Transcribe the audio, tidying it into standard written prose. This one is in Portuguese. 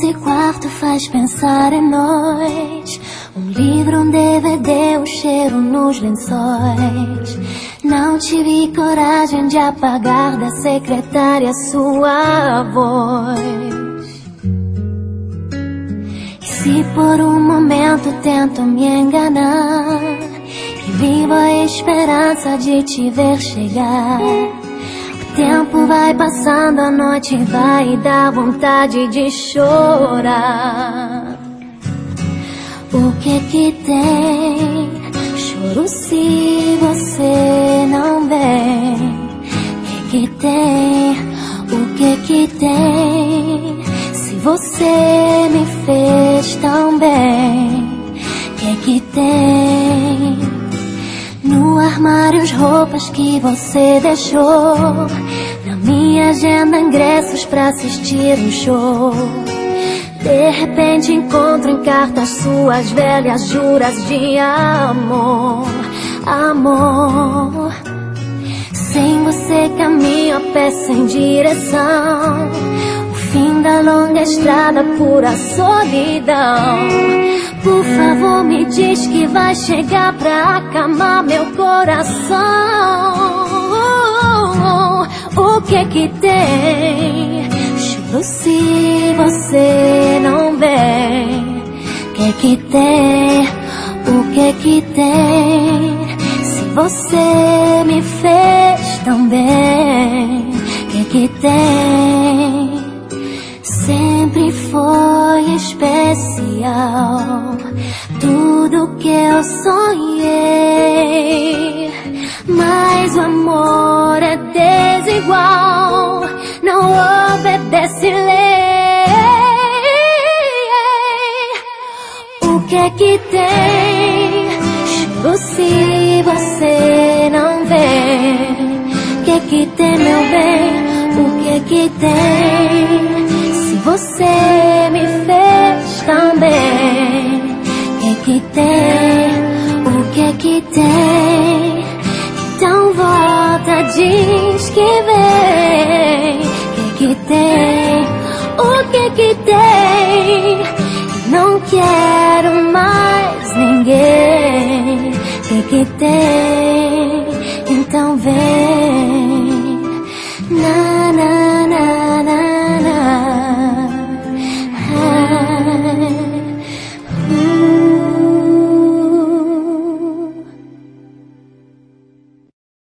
Esse quarto faz pensar em nós. Um livro, um DVD, o cheiro nos lençóis. Não tive coragem de apagar da secretária sua voz. E se por um momento tento me enganar e vivo a esperança de te ver chegar, o tempo vai passando, a noite vai dar vontade de chorar. O que tem? Choro se você não vem. O que tem? O que tem? Se você me fez tão bem. O que tem? No armário as roupas que você deixou. Na minha agenda ingressos pra assistir um show. De repente encontro em cartas suas velhas juras de amor, amor. Sem você caminho a pé sem direção, o fim da longa estrada, pura solidão. Por favor me diz que vai chegar pra acalmar meu coração. O que tem? Choro se você não vem. O que tem? O que tem? Se você me fez tão bem. O que tem? Sempre foi especial tudo que eu sonhei, mas o amor é desigual, não obedece lei. O que tem? Choro se você não vem. O que tem, meu bem? O que tem? Se você me fez tão bem. O que tem? O que tem? Então volta, diz que vem. O que tem? O que tem? Não quero mais ninguém. O que tem?